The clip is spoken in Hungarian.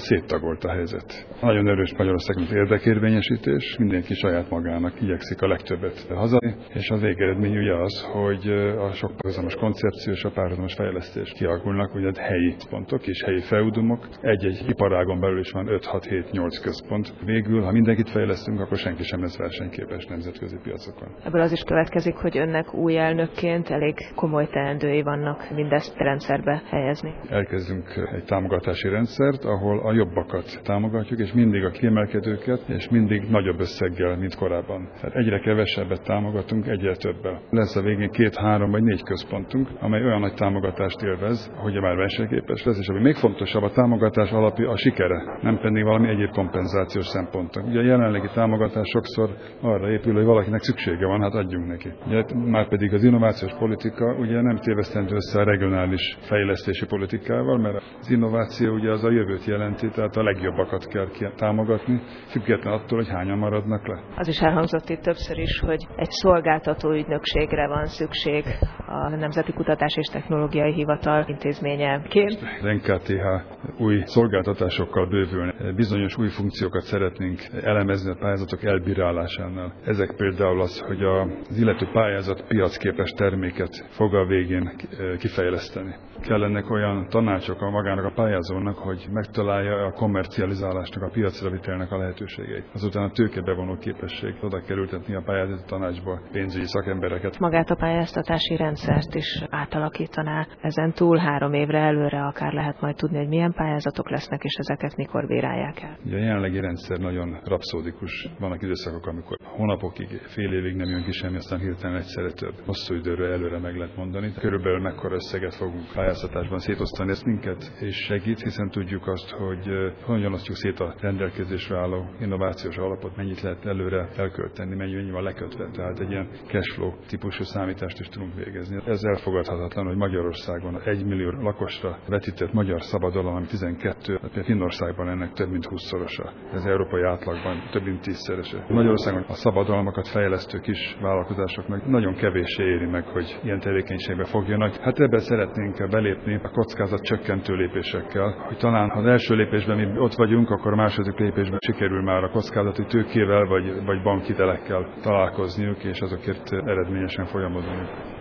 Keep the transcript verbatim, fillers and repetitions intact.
széttagolt a helyzet. Nagyon erős Magyarországon érdekérvényesítés, mindenki saját magának igyekszik a legtöbbet hazazni, és a végeredmény ugye az, hogy a sok párhuzamos koncepció és a párhuzamos fejlesztés kialakulnak, ugye helyi pontok és helyi feudumok. Egy-egy iparágon belül is van öt-hat-hét-nyolc központ. Végül, ha mindenkit fejlesztünk, akkor senki sem lesz versenyképes nemzetközi piacokon. Ebből az is következik, hogy önnek új elnökként elég komoly teendői vannak mindezt rendszerbe helyezni. Elkezdünk egy támogatási rendszert, ahol a jobbakat támogatjuk, és mindig a kiemelkedőket, és mindig nagyobb összeggel, mint korábban. Tehát egyre kevesebbet támogatunk, egyre többel. Lesz a végén két, három vagy négy központunk, amely olyan nagy támogatást élvez, hogy már versenyképes lesz, és ami még fontosabb, a támogatás alapja a sikere, nem pedig valami egyéb kompenzációs szempontok. Ugye a jelenlegi támogatás sokszor arra épül, hogy valakinek szüksége van, hát adjunk neki. Ugye, már pedig az innovációs politika ugye nem tévesztendő össze a regionális fejlesztési politikával, mert az innováció ugye az a jövőt jelenti, tehát a legjobbakat kell támogatni, független attól, hogy hányan maradnak le. Az is elhangzott itt többször is, hogy egy szolgáltató ügynökségre van szükség a Nemzeti Kutatás és Technológiai Hivatal intézményeként. Az en ká té há új szolgáltatásokkal bővülne. Bizonyos új funkciókat szeretnénk elemezni a pályázatok elbírálásánál. Ezek például az, hogy az illető pályázat piacképes terméket fog a végén kifejleszteni. Kellenek olyan tanácsok a magának a pályázónak, hogy megtalálja a kommercializálásnak, a piacra vitelnek a lehetőségeit. Azután a tőkebevonó képesség, oda kell ültetni a pályázati tanácsba pénzügyi szakembereket. Magát a pályáztatási rendszert is átalakítaná. Ezen túl három évre előre akár lehet majd tudni, hogy milyen pályázatok lesznek, és ezeket mikor bírálják el. Ugye a jelenlegi rendszer nagyon rapszódikus. Vannak időszakok, amikor hónapokig, fél évig nem jön ki semmi, aztán hirtelen egyszerre több. Hosszú időről előre meg lehet mondani. Körülbelül mekkora összeget fogunk pályáztatásban szétosztani. Ez minket és segít, hiszen tudjuk azt, hogy hogyan osztjuk szét a rendelkezésre álló innovációs alapot, mennyit lehet előre elkölteni, mennyi, mennyi van lekötve. Tehát egy ilyen cashflow típusú számítást is tudunk végezni. Ez elfogadhatatlan, hogy Magyarországon egy millió lakosra vetített magyar szabadalom, ami tizenkettő, például Finnországban ennek több mint hússzorosa. Ez európai átlagban több mint tízszerese. Magyarországon a szabadalmakat fejlesztő kis vállalkozásoknak nagyon kevéssé éri meg, hogy ilyen tevékenységbe fogjanak. Hát ebben szeretnénk belépni a kockázat csökkentő lépésekkel, hogy talán ha az első lépésben mi ott vagyunk, akkor a második lépésben sikerül már a kockázati tőkével vagy, vagy bankhitelekkel találkozniuk, és azokért eredményesen folyamodniuk.